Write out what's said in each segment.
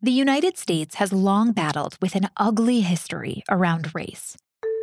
The United States has long battled with an ugly history around race.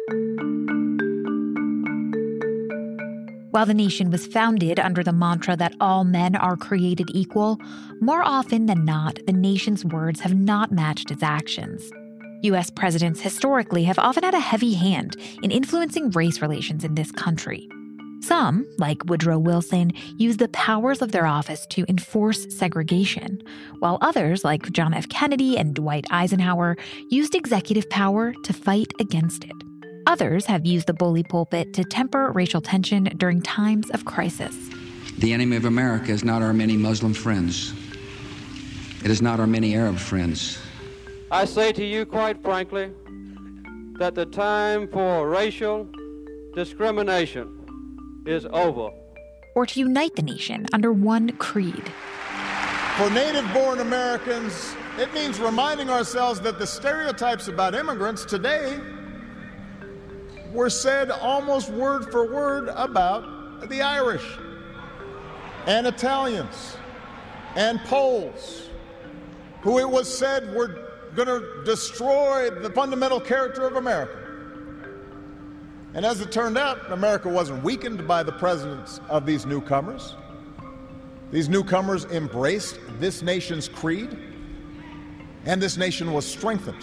While the nation was founded under the mantra that all men are created equal, more often than not, the nation's words have not matched its actions. U.S. presidents historically have often had a heavy hand in influencing race relations in this country. Some, like Woodrow Wilson, used the powers of their office to enforce segregation, while others, like John F. Kennedy and Dwight Eisenhower, used executive power to fight against it. Others have used the bully pulpit to temper racial tension during times of crisis. The enemy of America is not our many Muslim friends. It is not our many Arab friends. I say to you quite frankly that the time for racial discrimination is over. Or to unite the nation under one creed. For native-born Americans, it means reminding ourselves that the stereotypes about immigrants today were said almost word for word about the Irish and Italians and Poles, who it was said were going to destroy the fundamental character of America. And as it turned out, America wasn't weakened by the presence of these newcomers. These newcomers embraced this nation's creed, and this nation was strengthened.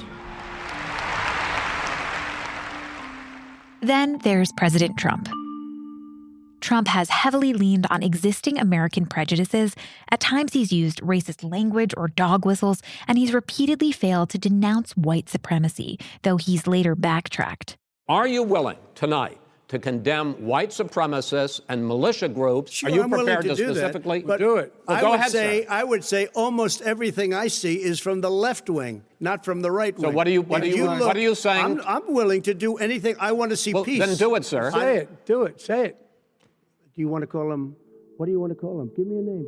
Then there's President Trump. Trump has heavily leaned on existing American prejudices. At times he's used racist language or dog whistles, and he's repeatedly failed to denounce white supremacy, though he's later backtracked. Are you willing tonight to condemn white supremacists and militia groups? Sure, Are you I'm prepared willing to do specifically that, but do it? Well, go ahead, sir. I would say almost everything I see is from the left wing, not from the right wing. So what are you saying? I'm willing to do anything. I want to see peace. Then do it, sir. Say it. Do it. Say it. Do you want to call him? What do you want to call him? Give me a name.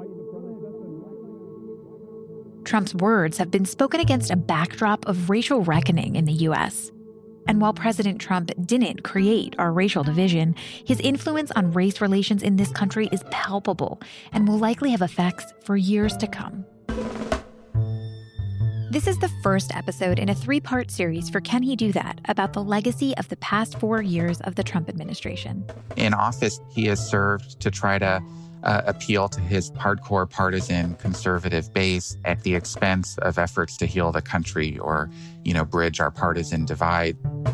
Trump's words have been spoken against a backdrop of racial reckoning in the U.S. And while President Trump didn't create our racial division, his influence on race relations in this country is palpable and will likely have effects for years to come. This is the first episode in a 3-part series for Can He Do That? About the legacy of the past 4 years of the Trump administration. In office, he has served to try to appeal to his hardcore partisan conservative base at the expense of efforts to heal the country or, bridge our partisan divide.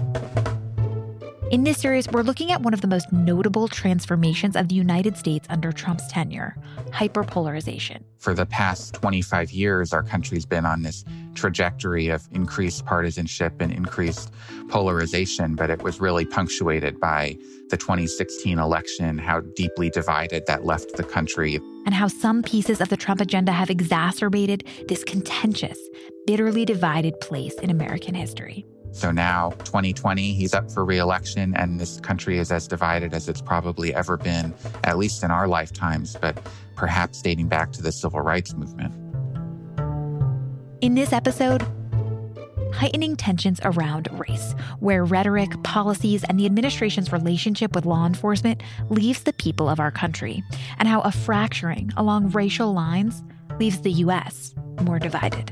In this series, we're looking at one of the most notable transformations of the United States under Trump's tenure, hyperpolarization. For the past 25 years, our country's been on this trajectory of increased partisanship and increased polarization, but it was really punctuated by the 2016 election, how deeply divided that left the country. And how some pieces of the Trump agenda have exacerbated this contentious, bitterly divided place in American history. So now, 2020, he's up for re-election, and this country is as divided as it's probably ever been, at least in our lifetimes, but perhaps dating back to the civil rights movement. In this episode, heightening tensions around race, where rhetoric, policies, and the administration's relationship with law enforcement leaves the people of our country, and how a fracturing along racial lines leaves the U.S. more divided.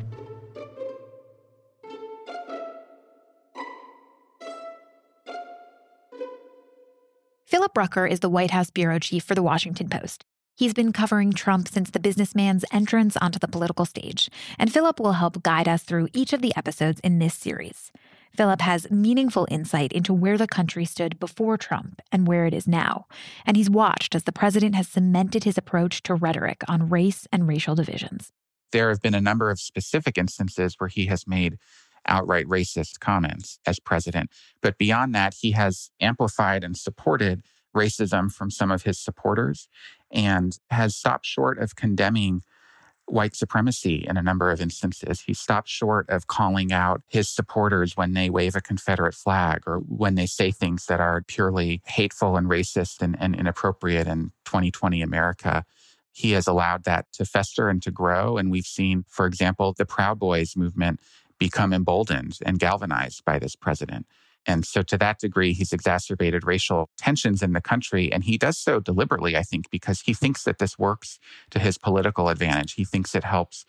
Philip Rucker is the White House bureau chief for The Washington Post. He's been covering Trump since the businessman's entrance onto the political stage, and Philip will help guide us through each of the episodes in this series. Philip has meaningful insight into where the country stood before Trump and where it is now, and he's watched as the president has cemented his approach to rhetoric on race and racial divisions. There have been a number of specific instances where he has made outright racist comments as president. But beyond that, he has amplified and supported racism from some of his supporters and has stopped short of condemning white supremacy in a number of instances. He stopped short of calling out his supporters when they wave a Confederate flag or when they say things that are purely hateful and racist and inappropriate in 2020 America. He has allowed that to fester and to grow. And we've seen, for example, the Proud Boys movement become emboldened and galvanized by this president. And so to that degree, he's exacerbated racial tensions in the country. And he does so deliberately, I think, because he thinks that this works to his political advantage. He thinks it helps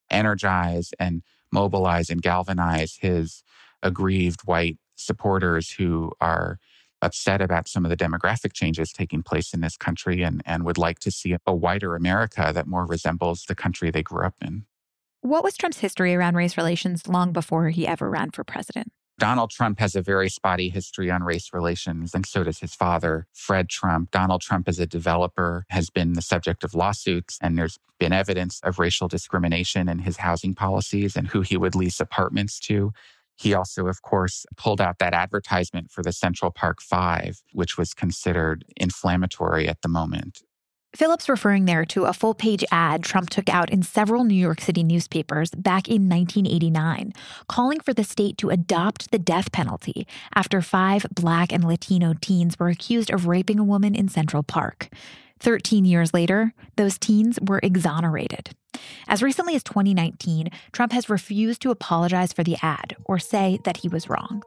energize and mobilize and galvanize his aggrieved white supporters who are upset about some of the demographic changes taking place in this country and would like to see a whiter America that more resembles the country they grew up in. What was Trump's history around race relations long before he ever ran for president? Donald Trump has a very spotty history on race relations, and so does his father, Fred Trump. Donald Trump, as a developer, has been the subject of lawsuits, and there's been evidence of racial discrimination in his housing policies and who he would lease apartments to. He also, of course, pulled out that advertisement for the Central Park Five, which was considered inflammatory at the moment. Philip's referring there to a full-page ad Trump took out in several New York City newspapers back in 1989, calling for the state to adopt the death penalty after 5 Black and Latino teens were accused of raping a woman in Central Park. 13 years later, those teens were exonerated. As recently as 2019, Trump has refused to apologize for the ad or say that he was wrong.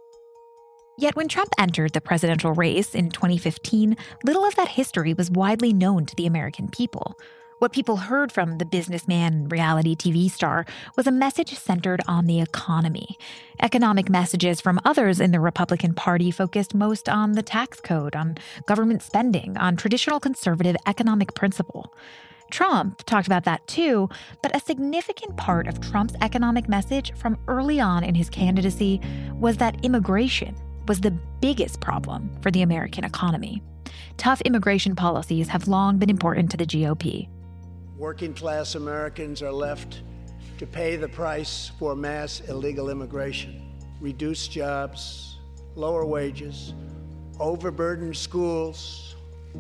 Yet when Trump entered the presidential race in 2015, little of that history was widely known to the American people. What people heard from the businessman and reality TV star was a message centered on the economy. Economic messages from others in the Republican Party focused most on the tax code, on government spending, on traditional conservative economic principle. Trump talked about that too, but a significant part of Trump's economic message from early on in his candidacy was that immigration was the biggest problem for the American economy. Tough immigration policies have long been important to the GOP. Working-class Americans are left to pay the price for mass illegal immigration. Reduced jobs, lower wages, overburdened schools,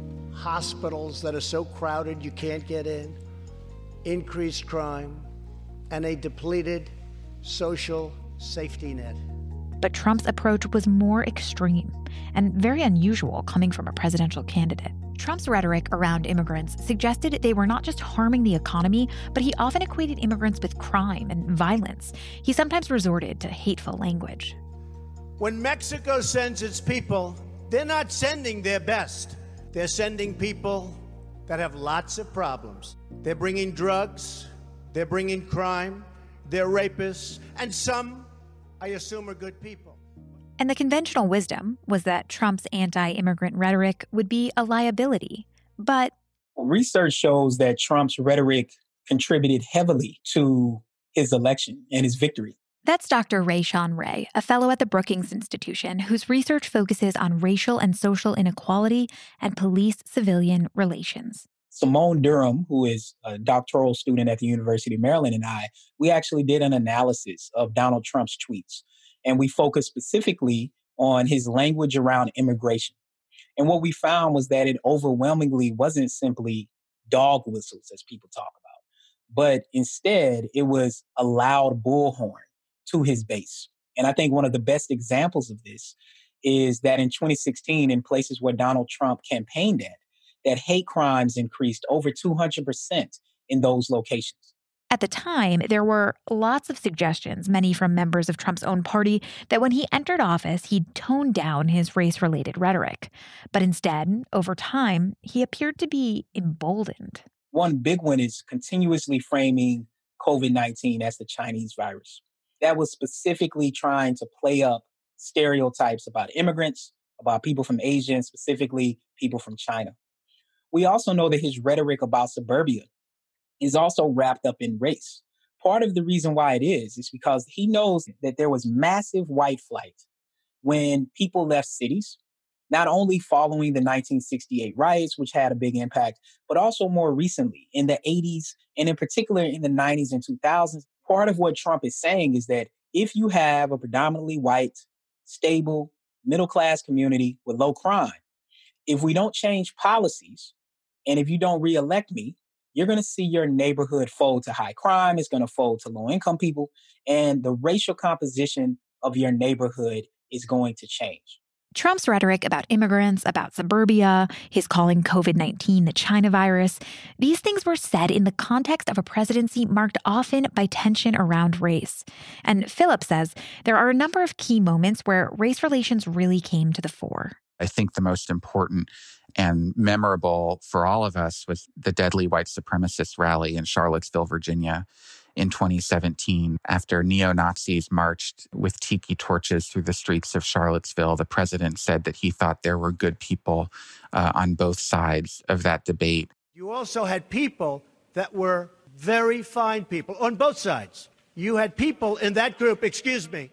hospitals that are so crowded you can't get in, increased crime, and a depleted social safety net. But Trump's approach was more extreme and very unusual coming from a presidential candidate. Trump's rhetoric around immigrants suggested they were not just harming the economy, but he often equated immigrants with crime and violence. He sometimes resorted to hateful language. When Mexico sends its people, they're not sending their best. They're sending people that have lots of problems. They're bringing drugs, they're bringing crime, they're rapists, and some, I assume, are good people. And the conventional wisdom was that Trump's anti-immigrant rhetoric would be a liability. But research shows that Trump's rhetoric contributed heavily to his election and his victory. That's Dr. Rayshawn Ray, a fellow at the Brookings Institution, whose research focuses on racial and social inequality and police-civilian relations. Simone Durham, who is a doctoral student at the University of Maryland, and we actually did an analysis of Donald Trump's tweets. And we focused specifically on his language around immigration. And what we found was that it overwhelmingly wasn't simply dog whistles, as people talk about, but instead it was a loud bullhorn to his base. And I think one of the best examples of this is that in 2016, in places where Donald Trump campaigned at, that hate crimes increased over 200% in those locations. At the time, there were lots of suggestions, many from members of Trump's own party, that when he entered office, he'd tone down his race-related rhetoric. But instead, over time, he appeared to be emboldened. One big one is continuously framing COVID-19 as the Chinese virus. That was specifically trying to play up stereotypes about immigrants, about people from Asia, and specifically people from China. We also know that his rhetoric about suburbia is also wrapped up in race. Part of the reason why it is because he knows that there was massive white flight when people left cities, not only following the 1968 riots, which had a big impact, but also more recently in the 80s and in particular in the 90s and 2000s. Part of what Trump is saying is that if you have a predominantly white, stable, middle-class community with low crime, if we don't change policies and if you don't reelect me, you're going to see your neighborhood fold to high crime. It's going to fold to low-income people. And the racial composition of your neighborhood is going to change. Trump's rhetoric about immigrants, about suburbia, his calling COVID-19 the China virus, these things were said in the context of a presidency marked often by tension around race. And Philip says there are a number of key moments where race relations really came to the fore. I think the most important and memorable for all of us was the deadly white supremacist rally in Charlottesville, Virginia. in 2017 after neo-Nazis marched with tiki torches through the streets of Charlottesville. The president said that he thought there were good people on both sides of that debate. You also had people that were very fine people on both sides. You had people in that group, excuse me.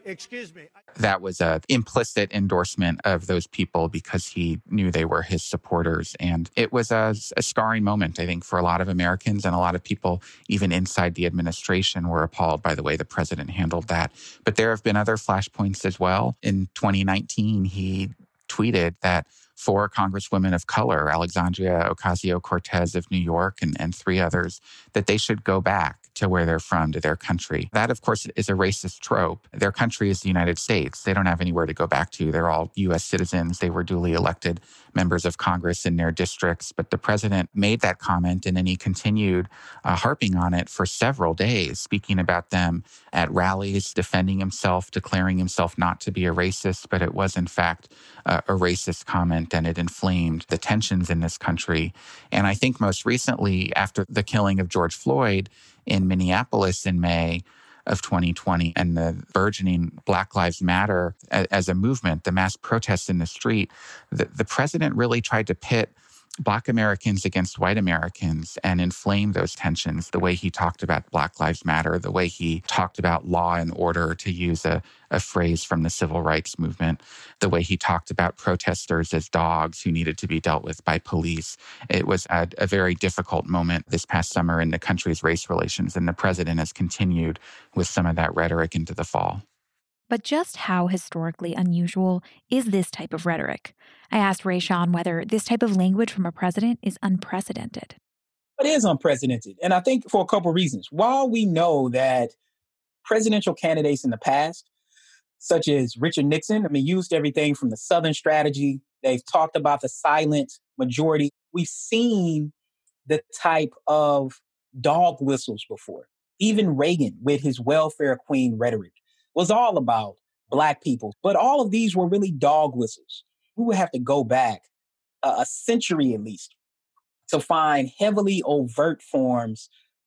That was an implicit endorsement of those people because he knew they were his supporters. And it was a scarring moment, I think, for a lot of Americans, and a lot of people, even inside the administration, were appalled by the way the president handled that. But there have been other flashpoints as well. In 2019, he tweeted that 4 congresswomen of color, Alexandria Ocasio-Cortez of New York and 3 others, that they should go back to where they're from, to their country. That, of course, is a racist trope. Their country is the United States. They don't have anywhere to go back to. They're all U.S. citizens. They were duly elected members of Congress in their districts. But the president made that comment, and then he continued harping on it for several days, speaking about them at rallies, defending himself, declaring himself not to be a racist. But it was, in fact, a racist comment, and it inflamed the tensions in this country. And I think most recently, after the killing of George Floyd in Minneapolis in May of 2020 and the burgeoning Black Lives Matter as a movement, the mass protests in the street, the president really tried to pit Black Americans against white Americans and inflame those tensions. The way he talked about Black Lives Matter, the way he talked about law and order, to use a phrase from the civil rights movement, the way he talked about protesters as dogs who needed to be dealt with by police. It was a very difficult moment this past summer in the country's race relations, and the president has continued with some of that rhetoric into the fall. But just how historically unusual is this type of rhetoric? I asked Rashawn whether this type of language from a president is unprecedented. It is unprecedented, and I think for a couple of reasons. While we know that presidential candidates in the past, such as Richard Nixon, used everything from the Southern strategy. They've talked about the silent majority. We've seen the type of dog whistles before. Even Reagan, with his welfare queen rhetoric, was all about Black people. But all of these were really dog whistles. We would have to go back a century at least to find heavily overt forms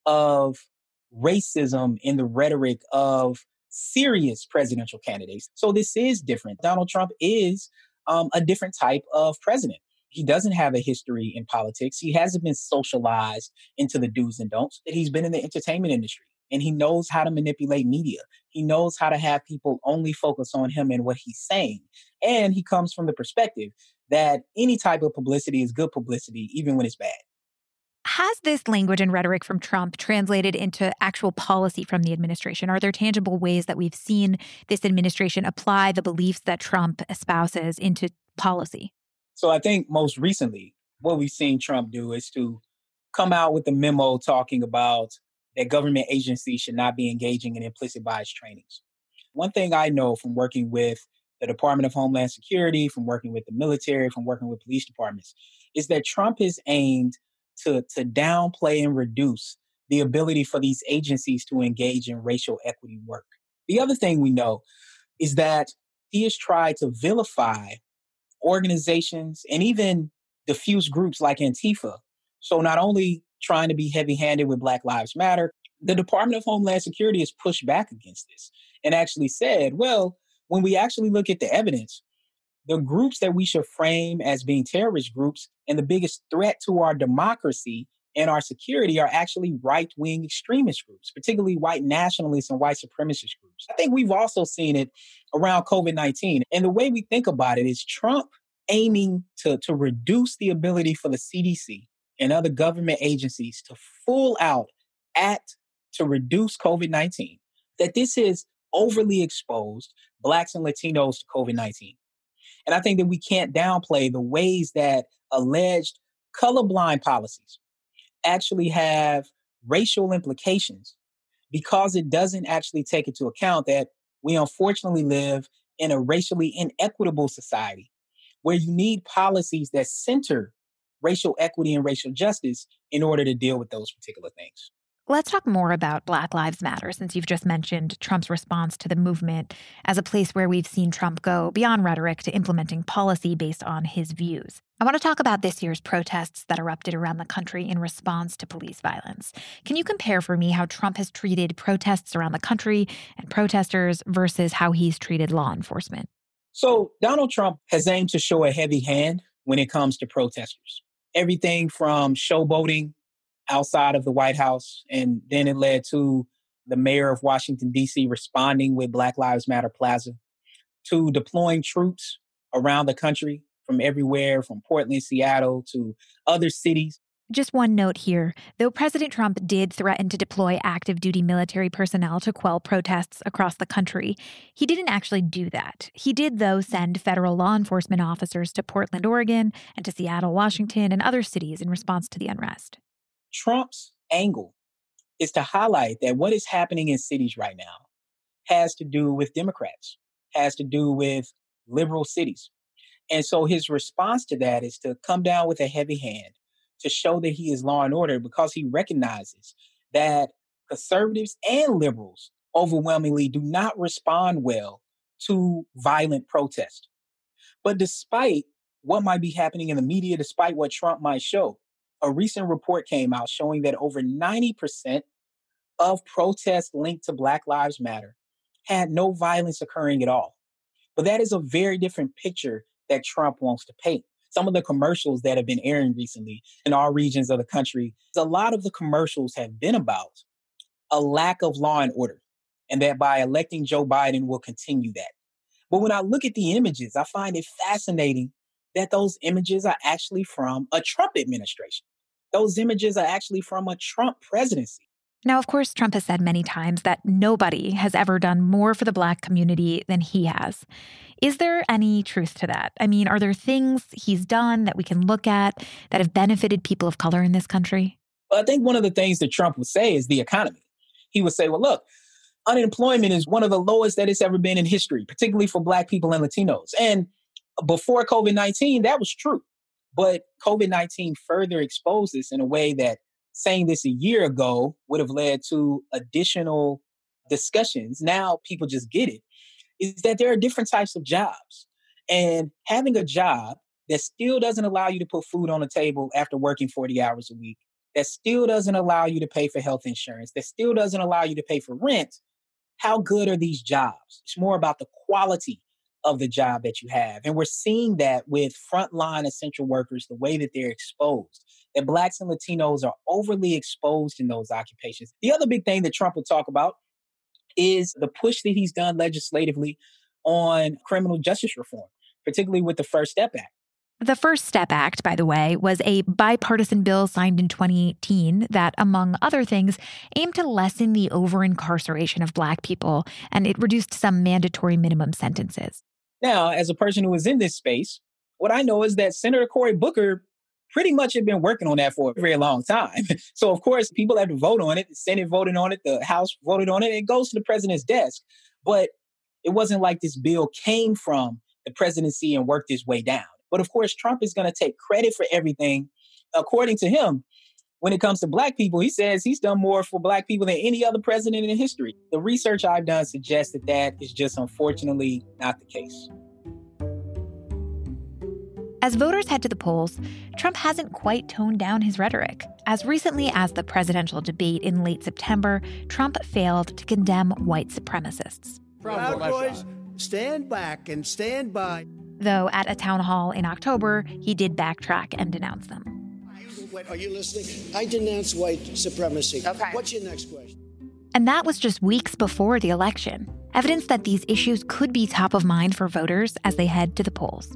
of racism in the rhetoric of serious presidential candidates. So this is different. Donald Trump is a different type of president. He doesn't have a history in politics. He hasn't been socialized into the do's and don'ts. He's been in the entertainment industry, and he knows how to manipulate media. He knows how to have people only focus on him and what he's saying. And he comes from the perspective that any type of publicity is good publicity, even when it's bad. Has this language and rhetoric from Trump translated into actual policy from the administration? Are there tangible ways that we've seen this administration apply the beliefs that Trump espouses into policy? So I think most recently, what we've seen Trump do is to come out with a memo talking about that government agencies should not be engaging in implicit bias trainings. One thing I know from working with the Department of Homeland Security, from working with the military, from working with police departments, is that Trump is aimed to downplay and reduce the ability for these agencies to engage in racial equity work. The other thing we know is that he has tried to vilify organizations and even diffuse groups like Antifa. So not only trying to be heavy-handed with Black Lives Matter, the Department of Homeland Security has pushed back against this and actually said, well, when we actually look at the evidence, the groups that we should frame as being terrorist groups and the biggest threat to our democracy and our security are actually right-wing extremist groups, particularly white nationalists and white supremacist groups. I think we've also seen it around COVID-19. And the way we think about it is Trump aiming to reduce the ability for the CDC and other government agencies to full out act to reduce COVID-19, that this has overly exposed Blacks and Latinos to COVID-19. And I think that we can't downplay the ways that alleged colorblind policies actually have racial implications because it doesn't actually take into account that we unfortunately live in a racially inequitable society where you need policies that center racial equity and racial justice in order to deal with those particular things. Let's talk more about Black Lives Matter, since you've just mentioned Trump's response to the movement as a place where we've seen Trump go beyond rhetoric to implementing policy based on his views. I want to talk about this year's protests that erupted around the country in response to police violence. Can you compare for me how Trump has treated protests around the country and protesters versus how he's treated law enforcement? So Donald Trump has aimed to show a heavy hand when it comes to protesters. Everything from showboating outside of the White House, and then it led to the mayor of Washington, D.C. responding with Black Lives Matter Plaza, to deploying troops around the country from everywhere, from Portland, Seattle, to other cities. Just one note here. Though President Trump did threaten to deploy active duty military personnel to quell protests across the country, he didn't actually do that. He did, though, send federal law enforcement officers to Portland, Oregon, and to Seattle, Washington, and other cities in response to the unrest. Trump's angle is to highlight that what is happening in cities right now has to do with Democrats, has to do with liberal cities. And so his response to that is to come down with a heavy hand, to show that he is law and order, because he recognizes that conservatives and liberals overwhelmingly do not respond well to violent protest. But despite what might be happening in the media, despite what Trump might show, a recent report came out showing that over 90% of protests linked to Black Lives Matter had no violence occurring at all. But that is a very different picture that Trump wants to paint. Some of the commercials that have been airing recently in all regions of the country, a lot of the commercials have been about a lack of law and order, and that by electing Joe Biden will continue that. But when I look at the images, I find it fascinating that those images are actually from a Trump administration. Those images are actually from a Trump presidency. Now, of course, Trump has said many times that nobody has ever done more for the Black community than he has. Is there any truth to that? I mean, are there things he's done that we can look at that have benefited people of color in this country? Well, I think one of the things that Trump would say is the economy. He would say, well, look, unemployment is one of the lowest that it's ever been in history, particularly for Black people and Latinos. And before COVID-19, that was true. But COVID-19 further exposed this in a way that saying this a year ago would have led to additional discussions. Now people just get it, is that there are different types of jobs. And having a job that still doesn't allow you to put food on the table after working 40 hours a week, that still doesn't allow you to pay for health insurance, that still doesn't allow you to pay for rent, how good are these jobs? It's more about the quality of the job that you have. And we're seeing that with frontline essential workers, the way that they're exposed, that Blacks and Latinos are overly exposed in those occupations. The other big thing that Trump will talk about is the push that he's done legislatively on criminal justice reform, particularly with the First Step Act. The First Step Act, by the way, was a bipartisan bill signed in 2018 that, among other things, aimed to lessen the over-incarceration of Black people, and it reduced some mandatory minimum sentences. Now, as a person who is in this space, what I know is that Senator Cory Booker pretty much had been working on that for a very long time. So, of course, people have to vote on it. The Senate voted on it. The House voted on it. It goes to the president's desk. But it wasn't like this bill came from the presidency and worked its way down. But, of course, Trump is going to take credit for everything. According to him, when it comes to Black people, he says he's done more for Black people than any other president in history. The research I've done suggests that that is just unfortunately not the case. As voters head to the polls, Trump hasn't quite toned down his rhetoric. As recently as the presidential debate in late September, Trump failed to condemn white supremacists. Proud Boys, stand back and stand by. Though at a town hall in October, he did backtrack and denounce them. Wait, are you listening? I denounce white supremacy. Okay. What's your next question? And that was just weeks before the election, evidence that these issues could be top of mind for voters as they head to the polls.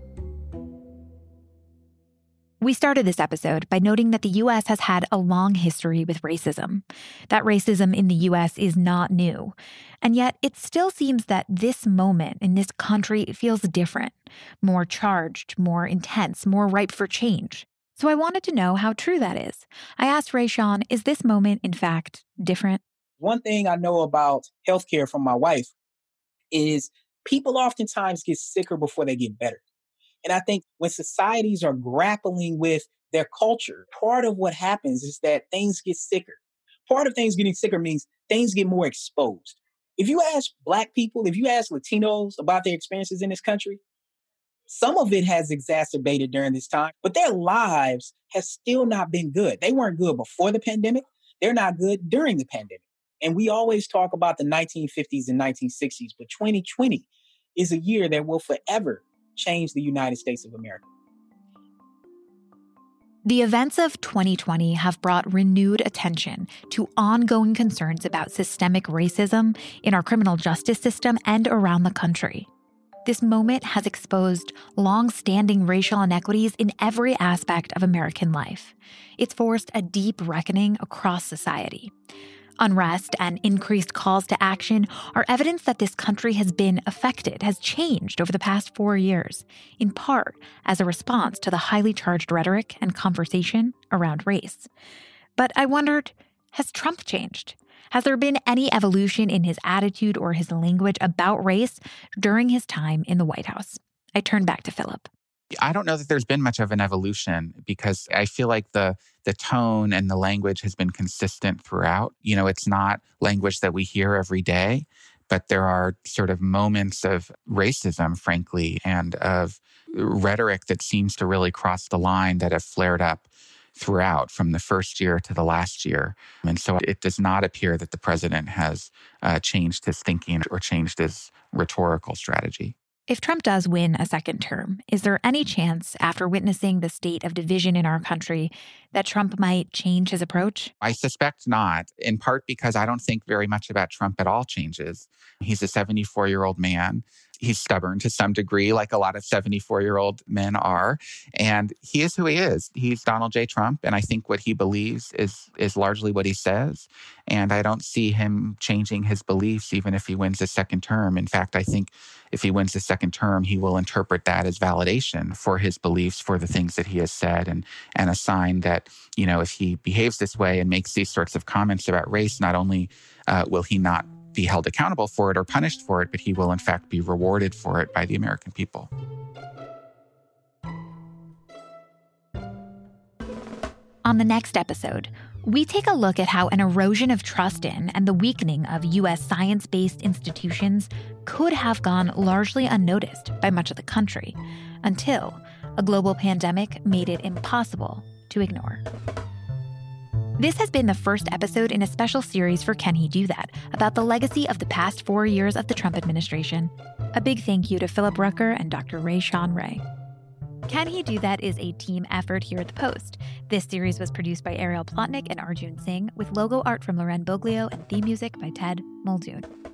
We started this episode by noting that the U.S. has had a long history with racism. That racism in the U.S. is not new. And yet it still seems that this moment in this country feels different, more charged, more intense, more ripe for change. So I wanted to know how true that is. I asked Rayshawn, is this moment, in fact, different? One thing I know about healthcare from my wife is people oftentimes get sicker before they get better. And I think when societies are grappling with their culture, part of what happens is that things get sicker. Part of things getting sicker means things get more exposed. If you ask Black people, if you ask Latinos about their experiences in this country, Some of it has exacerbated during this time, but their lives have still not been good. They weren't good before the pandemic. They're not good during the pandemic. And we always talk about the 1950s and 1960s, but 2020 is a year that will forever change the United States of America. The events of 2020 have brought renewed attention to ongoing concerns about systemic racism in our criminal justice system and around the country. This moment has exposed long-standing racial inequities in every aspect of American life. It's forced a deep reckoning across society. Unrest and increased calls to action are evidence that this country has been affected, has changed over the past 4 years, in part as a response to the highly charged rhetoric and conversation around race. But I wondered, has Trump changed? Has there been any evolution in his attitude or his language about race during his time in the White House? I turned back to Philip. I don't know that there's been much of an evolution because I feel like the tone and the language has been consistent throughout. You know, it's not language that we hear every day, but there are sort of moments of racism, frankly, and of rhetoric that seems to really cross the line that have flared up throughout from the first year to the last year. And so it does not appear that the president has changed his thinking or changed his rhetorical strategy. If Trump does win a second term, is there any chance, after witnessing the state of division in our country, that Trump might change his approach? I suspect not, in part because I don't think very much about Trump at all changes. He's a 74-year-old man. He's stubborn to some degree, like a lot of 74-year-old men are. And he is who he is. He's Donald J. Trump. And I think what he believes is largely what he says. And I don't see him changing his beliefs even if he wins a second term. In fact, I think if he wins the second term, he will interpret that as validation for his beliefs, for the things that he has said, and a sign that, you know, if he behaves this way and makes these sorts of comments about race, not only will he not be held accountable for it or punished for it, but he will in fact be rewarded for it by the American people. On the next episode, we take a look at how an erosion of trust in and the weakening of U.S. science-based institutions could have gone largely unnoticed by much of the country until a global pandemic made it impossible to ignore. This has been the first episode in a special series for Can He Do That? About the legacy of the past 4 years of the Trump administration. A big thank you to Philip Rucker and Dr. Rayshawn Ray. Can He Do That is a team effort here at The Post. This series was produced by Ariel Plotnick and Arjun Singh, with logo art from Loren Boglio and theme music by Ted Muldoon.